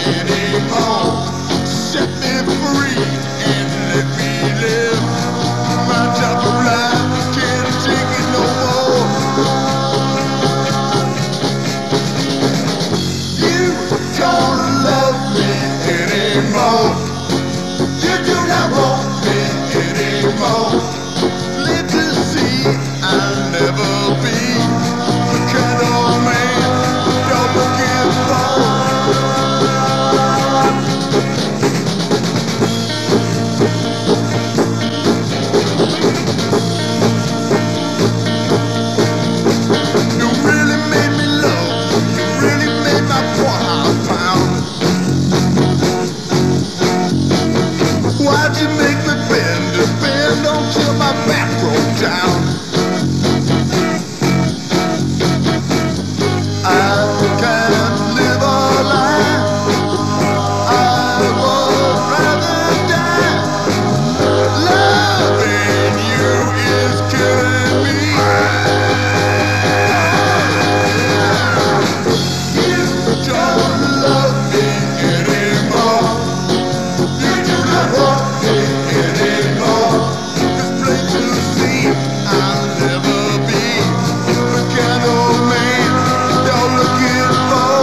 anymore. Set me free and let me live my type of life. Can't take it no more. You don't love me anymore. You do not want me anymore. Clear to see I'll never be the kind of man you're looking for. You really made me love. You really made my poor heart pound. Why'd you make me bend until my back broke down? I can't live a life. I would rather die. Loving you is killing me. You don't love me anymore. You do not want me anymore. It's plain to see I'll never be the kind of man you're looking for.